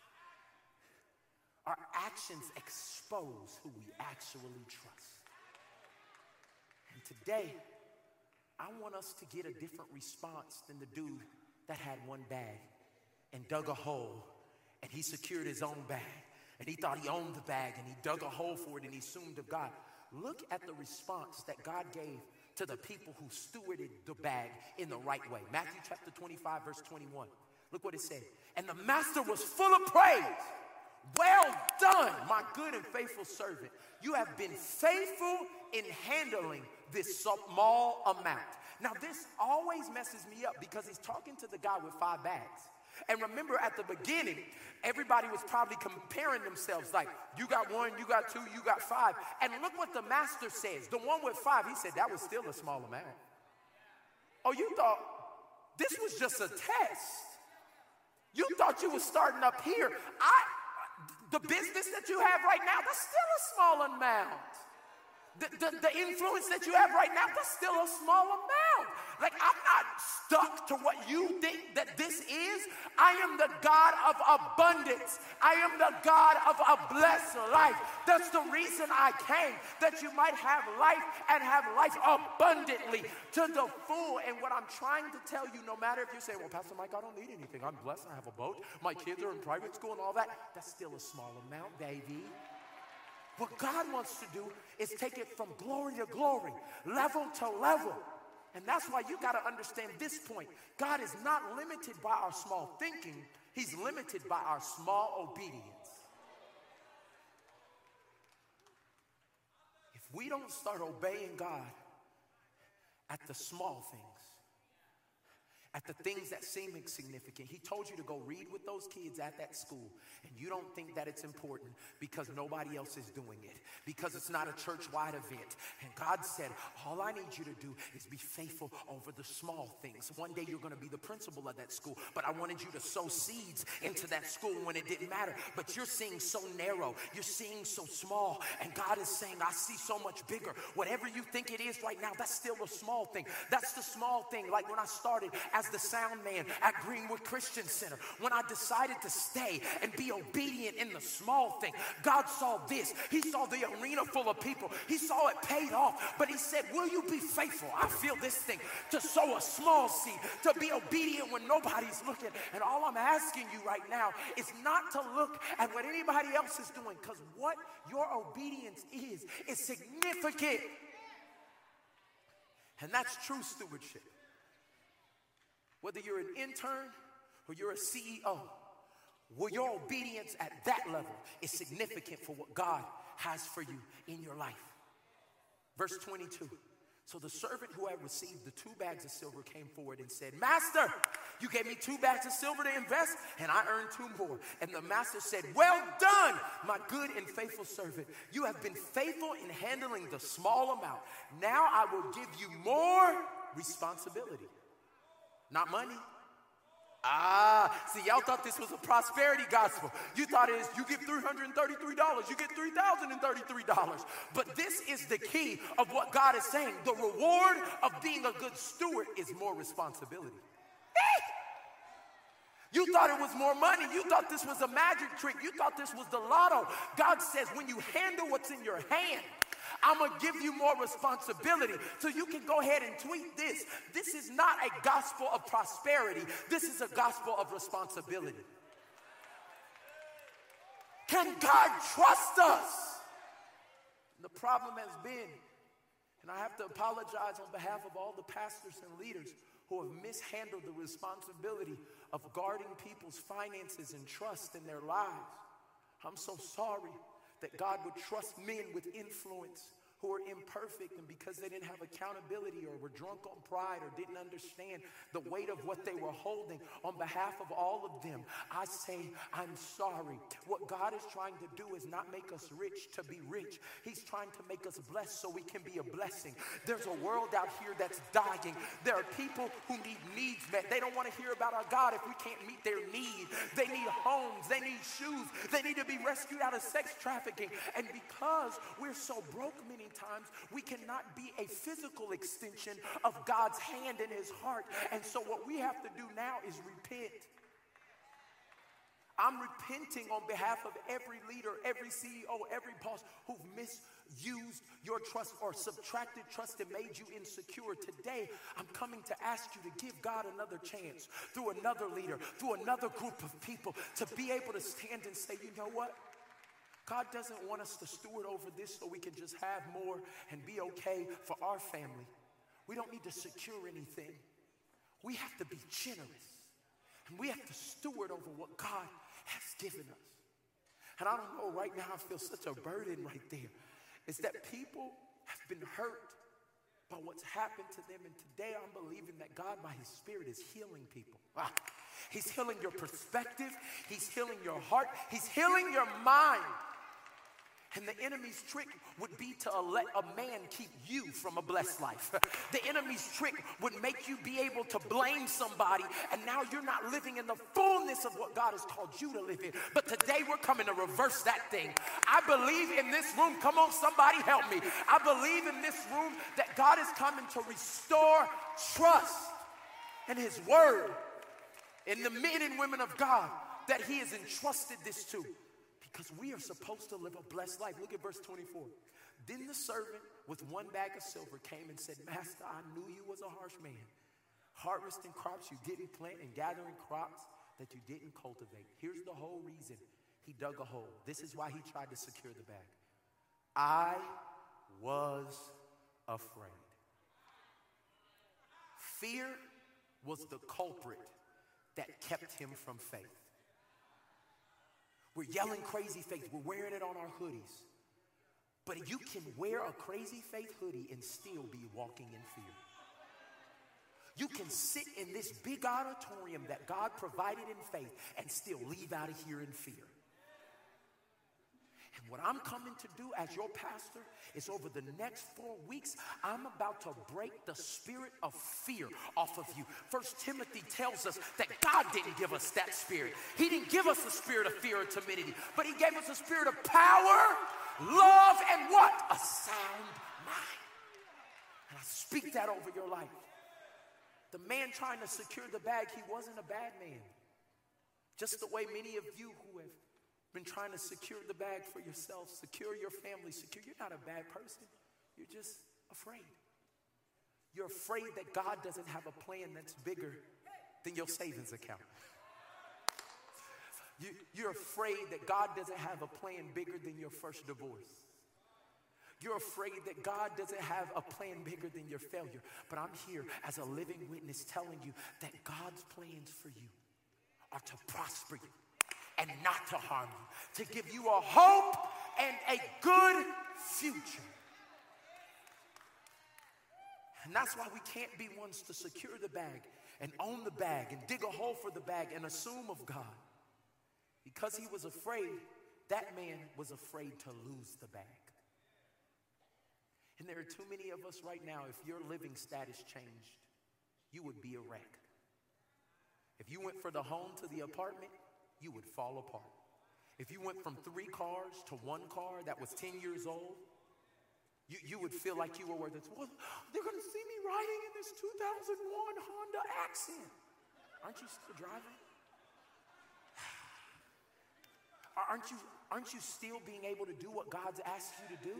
Speaker 1: our actions expose who we actually trust. And today, I want us to get a different response than the dude that had one bag and dug a hole and he secured his own bag. And he thought he owned the bag, and he dug a hole for it, and he assumed of God. Look at the response that God gave to the people who stewarded the bag in the right way. Matthew chapter twenty-five, verse twenty-one. Look what it said. And the master was full of praise. Well done, my good and faithful servant. You have been faithful in handling this small amount. Now, this always messes me up because he's talking to the guy with five bags. And remember, at the beginning, everybody was probably comparing themselves like, you got one, you got two, you got five. And look what the master says. The one with five, he said, that was still a small amount. Oh, you thought this was just a test. You thought you were starting up here. I, the business that you have right now, that's still a small amount. The, the, the influence that you have right now, that's still a small amount. Like, I'm not stuck to what you think that this is. I am the God of abundance. I am the God of a blessed life. That's the reason I came, that you might have life and have life abundantly to the full. And what I'm trying to tell you, no matter if you say, well, Pastor Mike, I don't need anything. I'm blessed. I have a boat. My kids are in private school and all that. That's still a small amount, baby. What God wants to do is take it from glory to glory, level to level. And that's why you got to understand this point. God is not limited by our small thinking. He's limited by our small obedience. If we don't start obeying God at the small things, at the things that seem insignificant. He told you to go read with those kids at that school, and you don't think that it's important because nobody else is doing it, because it's not a church-wide event. And God said, all I need you to do is be faithful over the small things. One day you're going to be the principal of that school, but I wanted you to sow seeds into that school when it didn't matter. But you're seeing so narrow, you're seeing so small, and God is saying, I see so much bigger. Whatever you think it is right now, that's still a small thing. That's the small thing. Like when I started as the sound man at Greenwood Christian Center, when I decided to stay and be obedient in the small thing, God saw this. He saw the arena full of people. He saw it paid off, but he said, will you be faithful? I feel this thing to sow a small seed, to be obedient when nobody's looking. And all I'm asking you right now is not to look at what anybody else is doing, because what your obedience is, is significant. And that's true stewardship. Whether you're an intern or you're a C E O, well, your obedience at that level is significant for what God has for you in your life. Verse twenty-two. So the servant who had received the two bags of silver came forward and said, Master, you gave me two bags of silver to invest, and I earned two more. And the master said, well done, my good and faithful servant. You have been faithful in handling the small amount. Now I will give you more responsibility. Not money. Ah, see, y'all thought this was a prosperity gospel. You thought it is, you give three hundred thirty-three dollars, you get three thousand thirty-three dollars. But this is the key of what God is saying. The reward of being a good steward is more responsibility. You thought it was more money. You thought this was a magic trick. You thought this was the lotto. God says when you handle what's in your hand, I'm going to give you more responsibility. So you can go ahead and tweet this. This is not a gospel of prosperity. This is a gospel of responsibility. Can God trust us? And the problem has been, and I have to apologize on behalf of all the pastors and leaders who have mishandled the responsibility of guarding people's finances and trust in their lives. I'm so sorry that God would trust men with influence who are imperfect, and because they didn't have accountability or were drunk on pride or didn't understand the weight of what they were holding, on behalf of all of them, I say, I'm sorry. What God is trying to do is not make us rich to be rich. He's trying to make us blessed so we can be a blessing. There's a world out here that's dying. There are people who need needs met. They don't want to hear about our God if we can't meet their need. They need homes. They need shoes. They need to be rescued out of sex trafficking. And because we're so broke many times, we cannot be a physical extension of God's hand in his heart. And so what we have to do now is repent. I'm repenting on behalf of every leader, every C E O, every boss who've misused your trust or subtracted trust and made you insecure. Today, I'm coming to ask you to give God another chance through another leader, through another group of people, to be able to stand and say, you know what? God doesn't want us to steward over this so we can just have more and be okay for our family. We don't need to secure anything. We have to be generous. And we have to steward over what God has given us. And I don't know, right now I feel such a burden right there. It's that people have been hurt by what's happened to them. And today I'm believing that God by his Spirit is healing people. Ah, he's healing your perspective. He's healing your heart. He's healing your mind. And the enemy's trick would be to let a man keep you from a blessed life. The enemy's trick would make you be able to blame somebody, and now you're not living in the fullness of what God has called you to live in. But today we're coming to reverse that thing. I believe in this room, come on, somebody help me. I believe in this room that God is coming to restore trust in his word, in the men and women of God that he has entrusted this to. Because we are supposed to live a blessed life. Look at verse twenty-four. Then the servant with one bag of silver came and said, Master, I knew you was a harsh man, harvesting crops you didn't plant and gathering crops that you didn't cultivate. Here's the whole reason he dug a hole. This is why he tried to secure the bag. I was afraid. Fear was the culprit that kept him from faith. We're yelling crazy faith. We're wearing it on our hoodies. But you can wear a crazy faith hoodie and still be walking in fear. You can sit in this big auditorium that God provided in faith and still leave out of here in fear. And what I'm coming to do as your pastor is over the next four weeks, I'm about to break the spirit of fear off of you. First Timothy tells us that God didn't give us that spirit. He didn't give us a spirit of fear or timidity, but he gave us a spirit of power, love, and what? A sound mind. And I speak that over your life. The man trying to secure the bag, he wasn't a bad man. Just the way many of you who have been trying to secure the bag for yourself, secure your family, secure. You're not a bad person. You're just afraid. You're afraid that God doesn't have a plan that's bigger than your savings account. You, you're afraid that God doesn't have a plan bigger than your first divorce. You're afraid that God doesn't have a plan bigger than your failure. But I'm here as a living witness telling you that God's plans for you are to prosper you and not to harm you, to give you a hope and a good future. And that's why we can't be ones to secure the bag and own the bag and dig a hole for the bag and assume of God. Because he was afraid, that man was afraid to lose the bag. And there are too many of us right now, if your living status changed, you would be a wreck. If you went from the home to the apartment, you would fall apart. If you went from three cars to one car that was ten years old, you, you would feel like you were worth it. Well, they're going to see me riding in this two thousand one Honda Accent. Aren't you still driving? aren't you, aren't you still being able to do what God's asked you to do?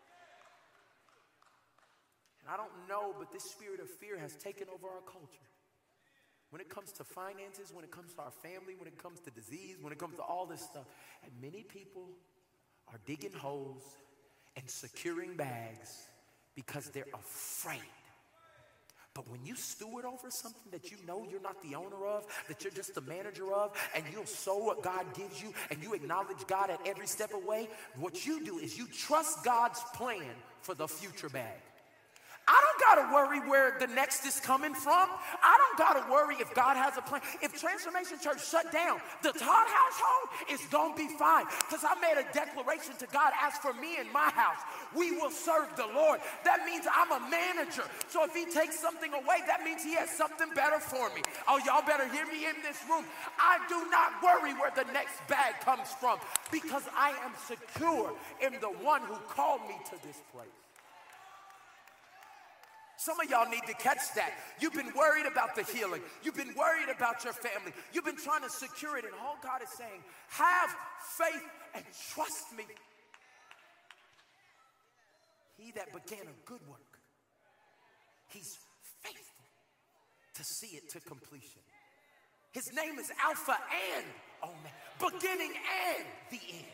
Speaker 1: And I don't know, but this spirit of fear has taken over our culture. When it comes to finances, when it comes to our family, when it comes to disease, when it comes to all this stuff. And many people are digging holes and securing bags because they're afraid. But when you steward over something that you know you're not the owner of, that you're just the manager of, and you'll sow what God gives you, and you acknowledge God at every step of the way, what you do is you trust God's plan for the future bag. I don't got to worry where the next is coming from. I don't got to worry if God has a plan. If Transformation Church shut down, the Todd household is going to be fine. Because I made a declaration to God, as for me and my house, we will serve the Lord. That means I'm a manager. So if he takes something away, that means he has something better for me. Oh, y'all better hear me in this room. I do not worry where the next bag comes from, because I am secure in the one who called me to this place. Some of y'all need to catch that. You've been worried about the healing. You've been worried about your family. You've been trying to secure it, and all God is saying, have faith and trust me. He that began a good work, he's faithful to see it to completion. His name is Alpha and Omega, beginning and the end.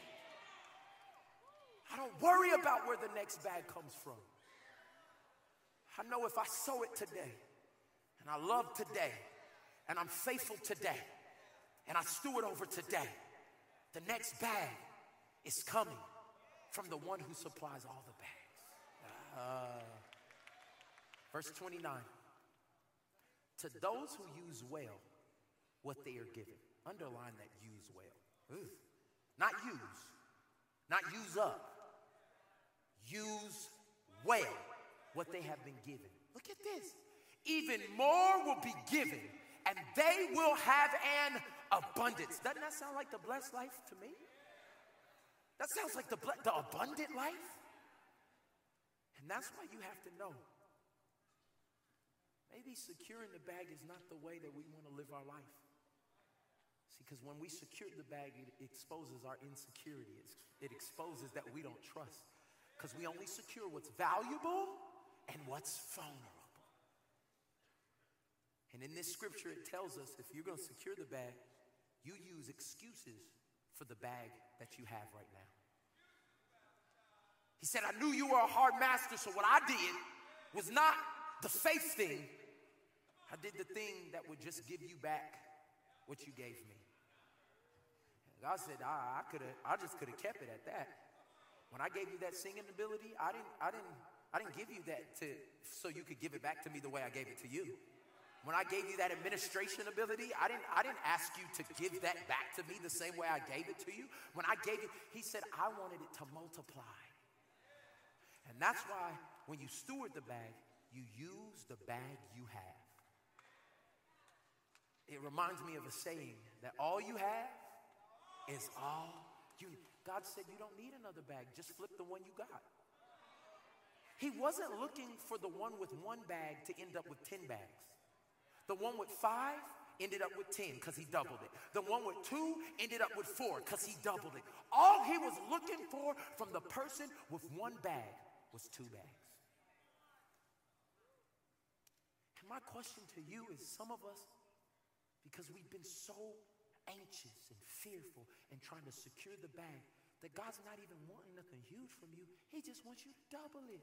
Speaker 1: I don't worry about where the next bag comes from. I know if I sow it today, and I love today, and I'm faithful today, and I steward over today, the next bag is coming from the one who supplies all the bags. Uh, verse twenty-nine. To those who use well what they are given. Underline that, use well. Ooh. Not use. Not use up. Use well what they have been given. Look at this. Even more will be given, and they will have an abundance. Doesn't that sound like the blessed life to me? That sounds like the, the abundant life. And that's why you have to know. Maybe securing the bag is not the way that we want to live our life. See, because when we secure the bag, it exposes our insecurity. It exposes that we don't trust. Because we only secure what's valuable and what's vulnerable. And in this scripture, it tells us if you're going to secure the bag, you use excuses for the bag that you have right now. He said, I knew you were a hard master, so what I did was not the faith thing. I did the thing that would just give you back what you gave me. And God said, I, I could have, I just could have kept it at that. When I gave you that singing ability, I didn't, I didn't, I didn't give you that to so you could give it back to me the way I gave it to you. When I gave you that administration ability, I didn't, I didn't ask you to give that back to me the same way I gave it to you. When I gave it, he said, I wanted it to multiply. And that's why when you steward the bag, you use the bag you have. It reminds me of a saying that all you have is all you need. God said you don't need another bag. Just flip the one you got. He wasn't looking for the one with one bag to end up with ten bags. The one with five ended up with ten because he doubled it. The one with two ended up with four because he doubled it. All he was looking for from the person with one bag was two bags. And my question to you is, some of us, because we've been so anxious and fearful and trying to secure the bag, that God's not even wanting nothing huge from you. He just wants you to double it.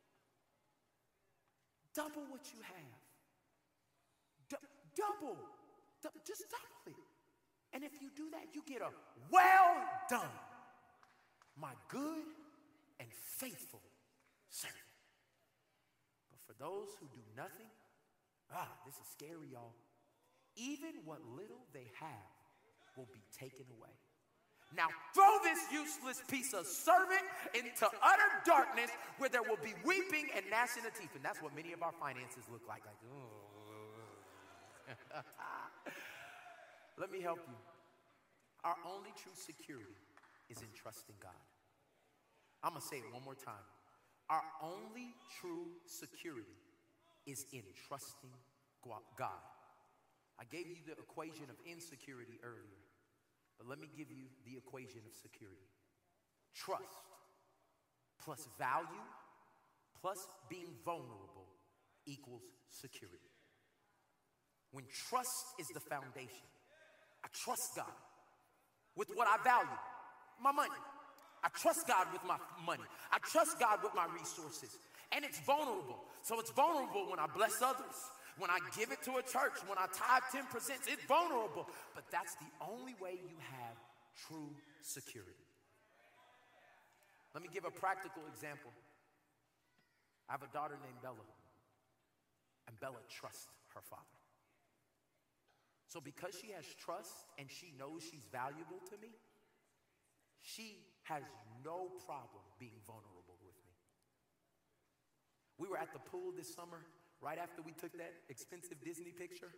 Speaker 1: Double what you have. Du- double. Du- just double it. And if you do that, you get a well done, my good and faithful servant. But for those who do nothing, ah, this is scary, y'all. Even what little they have will be taken away. Now throw this useless piece of servant into utter darkness where there will be weeping and gnashing of teeth. And that's what many of our finances look like. Like, oh. Let me help you. Our only true security is in trusting God. I'm going to say it one more time. Our only true security is in trusting God. I gave you the equation of insecurity earlier. But let me give you the equation of security. Trust plus value plus being vulnerable equals security. When trust is the foundation, I trust God with what I value, my money. I trust God with my money. I trust God with my resources. And it's vulnerable. So it's vulnerable when I bless others, when I give it to a church, when I tithe ten percent. It's vulnerable. But that's the only way you have true security. Let me give a practical example. I have a daughter named Bella. And Bella trusts her father. So because she has trust and she knows she's valuable to me, she has no problem being vulnerable with me. We were at the pool this summer, right after we took that expensive Disney picture.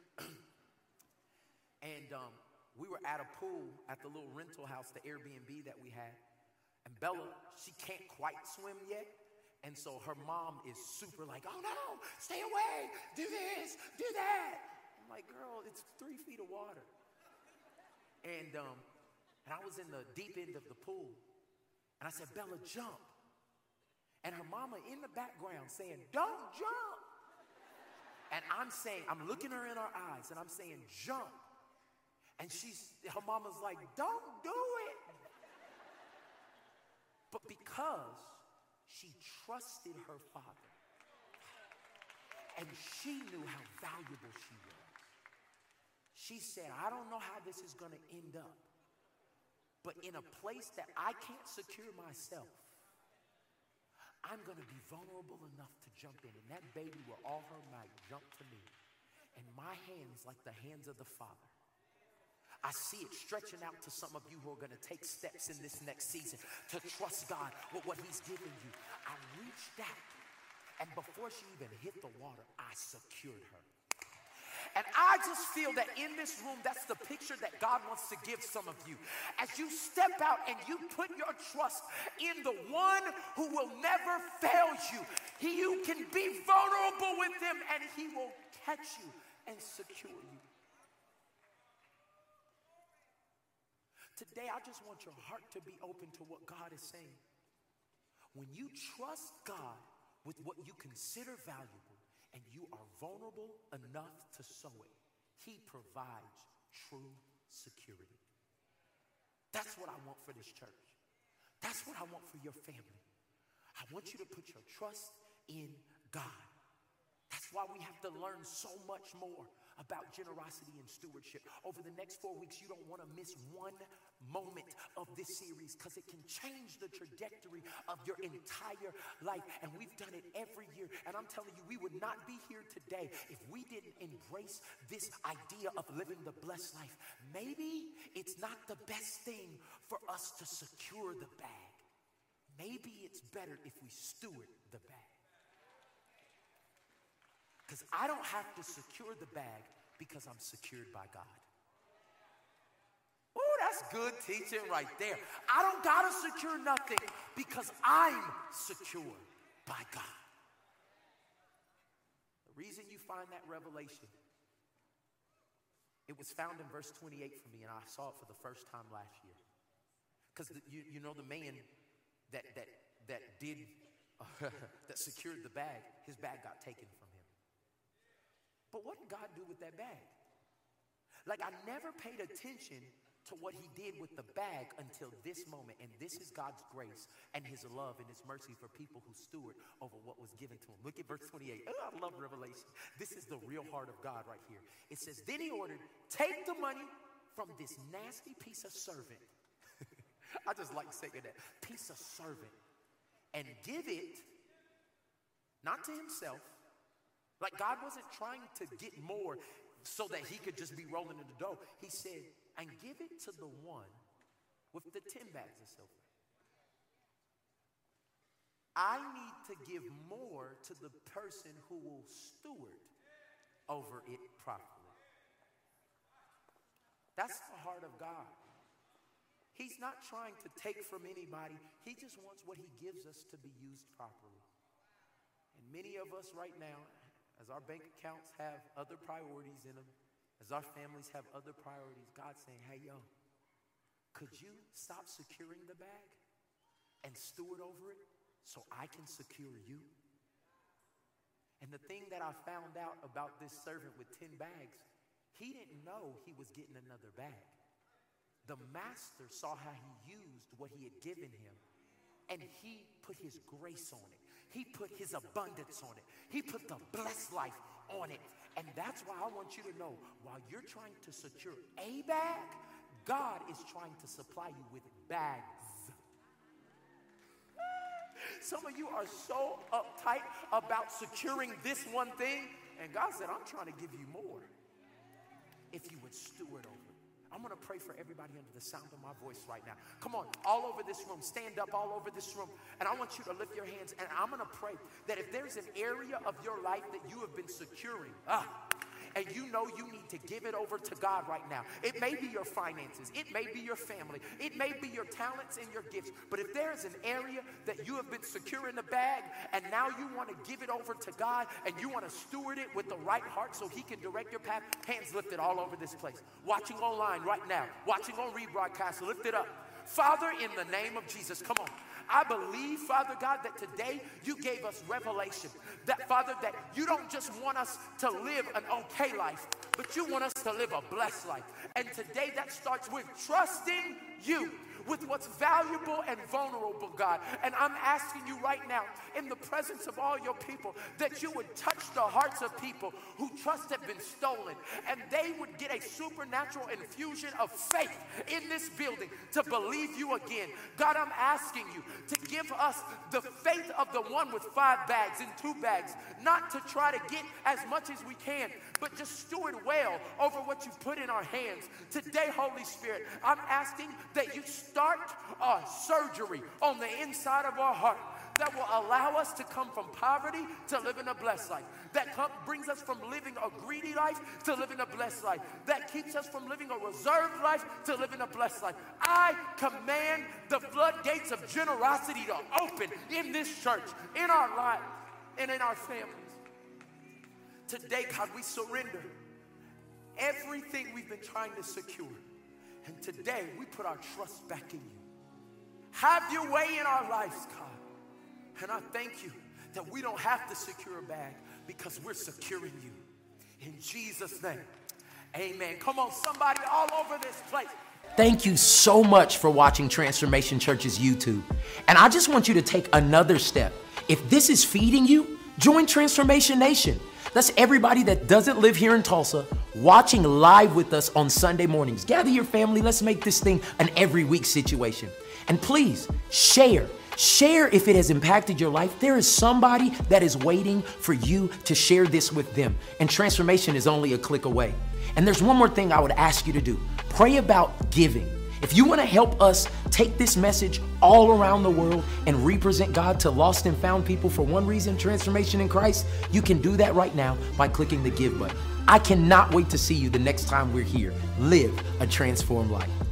Speaker 1: and um, we were at a pool at the little rental house, the Airbnb that we had. And Bella, she can't quite swim yet. And so her mom is super like, oh no, stay away, do this, do that. I'm like, girl, it's three feet of water. And, um, and I was in the deep end of the pool. And I said, Bella, jump. And her mama in the background saying, don't jump. And I'm saying, I'm looking her in her eyes and I'm saying, jump. And she's, her mama's like, don't do it. But because she trusted her father and she knew how valuable she was, she said, I don't know how this is going to end up, but in a place that I can't secure myself, I'm going to be vulnerable enough to jump in. And that baby with all her might jumped to me. And my hands like the hands of the Father. I see it stretching out to some of you who are going to take steps in this next season to trust God with what he's given you. I reached out, and before she even hit the water, I secured her. And I just feel that in this room, that's the picture that God wants to give some of you. As you step out and you put your trust in the one who will never fail you. He, you can be vulnerable with him and he will catch you and secure you. Today, I just want your heart to be open to what God is saying. When you trust God with what you consider valuable and you are vulnerable enough to sow it, he provides true security. That's what I want for this church. That's what I want for your family. I want you to put your trust in God. That's why we have to learn so much more about generosity and stewardship. Over the next four weeks, you don't want to miss one moment of this series because it can change the trajectory of your entire life. And we've done it every year. And I'm telling you, we would not be here today if we didn't embrace this idea of living the blessed life. Maybe it's not the best thing for us to secure the bag. Maybe it's better if we steward the bag. Because I don't have to secure the bag because I'm secured by God. Oh, that's good teaching right there. I don't got to secure nothing because I'm secure by God. The reason you find that revelation, it was found in verse twenty-eight for me, and I saw it for the first time last year. Because you, you know the man that, that, that did, uh, that secured the bag, his bag got taken from him. But what did God do with that bag? Like, I never paid attention to what he did with the bag until this moment. And this is God's grace and his love and his mercy for people who steward over what was given to him. Look at verse twenty-eight. Oh, I love Revelation. This is the real heart of God right here. It says, then he ordered, take the money from this nasty piece of servant. I just like saying that. Piece of servant. And give it, not to himself. Like, God wasn't trying to get more so that he could just be rolling in the dough. He said, and give it to the one with the ten bags of silver. I need to give more to the person who will steward over it properly. That's the heart of God. He's not trying to take from anybody. He just wants what he gives us to be used properly. And many of us right now, as our bank accounts have other priorities in them, as our families have other priorities, God's saying, hey, yo, could you stop securing the bag and steward over it so I can secure you? And the thing that I found out about this servant with ten bags, he didn't know he was getting another bag. The master saw how he used what he had given him, and he put his grace on it. He put his abundance on it. He put the blessed life on it. And that's why I want you to know, while you're trying to secure a bag, God is trying to supply you with bags. Some of you are so uptight about securing this one thing, and God said, I'm trying to give you more if you would steward over it. I'm going to pray for everybody under the sound of my voice right now. Come on, all over this room, stand up all over this room, and I want you to lift your hands, and I'm going to pray that if there's an area of your life that you have been securing, ah, and you know you need to give it over to God right now. It may be your finances. It may be your family. It may be your talents and your gifts. But if there is an area that you have been secure in the bag and now you want to give it over to God and you want to steward it with the right heart so he can direct your path, hands lifted all over this place. Watching online right now. Watching on rebroadcast. Lift it up. Father, in the name of Jesus, come on. I believe, Father God, that today you gave us revelation. That, Father, that you don't just want us to live an okay life, but you want us to live a blessed life. And today that starts with trusting you with what's valuable and vulnerable, God. And I'm asking you right now, in the presence of all your people, that you would touch the hearts of people who trust have been stolen, and they would get a supernatural infusion of faith in this building to believe you again. God, I'm asking you to give us the faith of the one with five bags and two bags, not to try to get as much as we can, but just steward well over what you put in our hands. Today, Holy Spirit, I'm asking that you start a surgery on the inside of our heart that will allow us to come from poverty to living a blessed life. That come, brings us from living a greedy life to living a blessed life. That keeps us from living a reserved life to living a blessed life. I command the floodgates of generosity to open in this church, in our lives, and in our families. Today, God, we surrender everything we've been trying to secure. And today, we put our trust back in you. Have your way in our lives, God. And I thank you that we don't have to secure a bag because we're securing you. In Jesus' name, amen. Come on, somebody all over this place. Thank you so much for watching Transformation Church's YouTube. And I just want you to take another step. If this is feeding you, join Transformation Nation. That's everybody that doesn't live here in Tulsa watching live with us on Sunday mornings. Gather your family. Let's make this thing an every week situation. And please share. Share if it has impacted your life. There is somebody that is waiting for you to share this with them. And transformation is only a click away. And there's one more thing I would ask you to do. Pray about giving. If you want to help us take this message all around the world and represent God to lost and found people for one reason, transformation in Christ, you can do that right now by clicking the Give button. I cannot wait to see you the next time we're here. Live a transformed life.